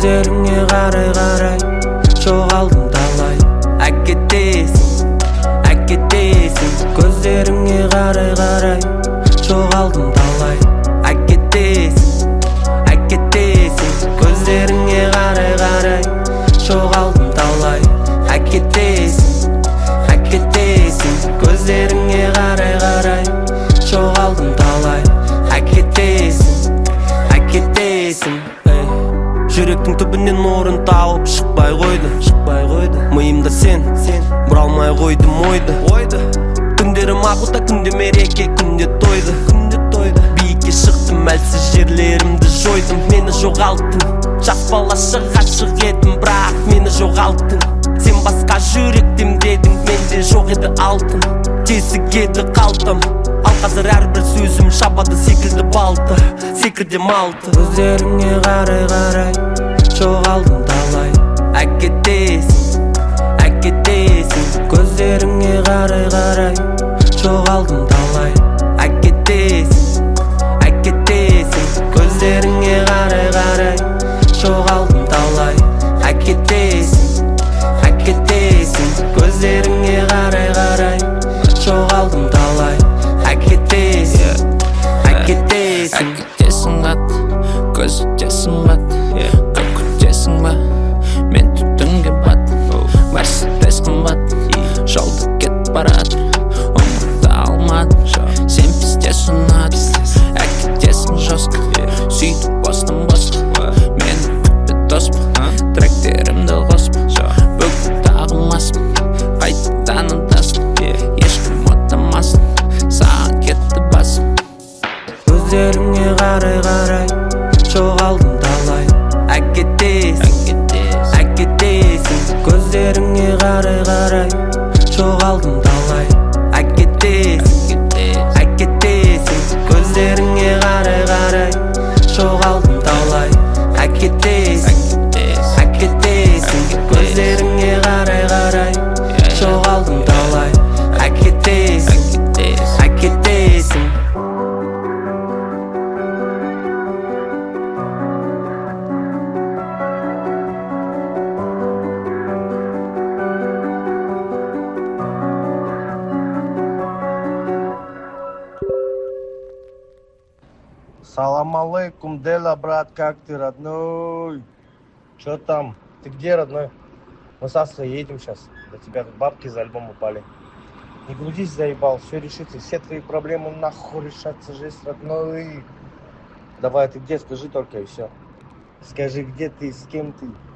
көздеріңе қарай жоғалдым талай. Әкетесің көздеріңе қарай жоғалдым талай. Әкетесің көздеріңе қарай жоғалдым талай. Әкетесің көздеріңе қарай жоғалдым талай. Әкетесің жүректің түбінен орын тауып шықпай қойды. Миымда сен бұралмай қойдым ойды. Күндерім ақылда, күнде мереке, күнде тойды. Биікке шықтым, әлсіз жерлерімді жойдым. Мені жоғалттың, жас балаша ғашық едім, бірақ мені жоғалттың. Сен басқа жүректем дедің, менде жоқ еді алтын. Тесік еді қалтам, ал қазір әрбір сөзім шабады секілді балты, секірде малты. Көздеріңе қарай жоғалдым талай. Әкетесің көздеріңе қарай жоғалдым талай. Әкетесің көздеріңе қарай жоғалдым талай. Әкетесің көздеріңе қарай жоғалдым талай. Әкетесің ат, көзітесің бат, көкітесің ба, мен түтінге бат. Мерседес қымбат, жолда кетіп барады, ұмыта алмады. Сен пісте сұнады, әкетесің жосқа, сөйтіп бостан босқа. Мені күтпе доспа, тректерімді қоспа, бүгін тағылмаспын, қайтадан ұнтасын. Ешкім отамасын, саған кетті басым. Көздеріңе қарай жоғалдым талай. Әкетесің көздеріңе қарай жоғалдым талай. Әкетесің көздеріңе қарай жоғалдым талай. Әкетесің көздеріңе қарай жоғалдым талай. Әкетесің Салам алейкум, Дела, брат, как ты, родной? Чё там? Ты где, родной? Мы с Астрой едем сейчас. До тебя тут бабки за альбом упали. Не грузись, заебал, все решится. Все твои проблемы нахуй решатся, жесть, родной. Давай, ты где? Скажи только и все. Скажи, где ты, с кем ты?